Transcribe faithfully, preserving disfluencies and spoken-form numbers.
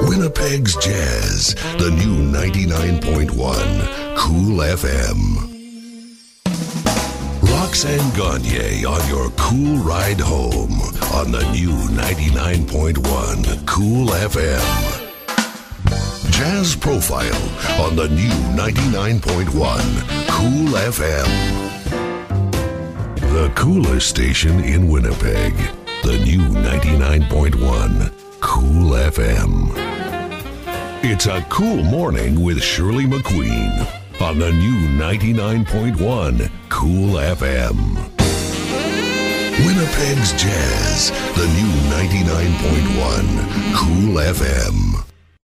Winnipeg's Jazz, the new ninety-nine point one Cool F M. Roxanne Gagne on your cool ride home on the new ninety-nine point one Cool F M. Jazz Profile on the new ninety-nine point one Cool F M. The coolest station in Winnipeg, the new ninety-nine point one Cool F M. It's a cool morning with Shirley McQueen on the new ninety-nine point one Cool F M. Winnipeg's Jazz, the new ninety-nine point one Cool F M.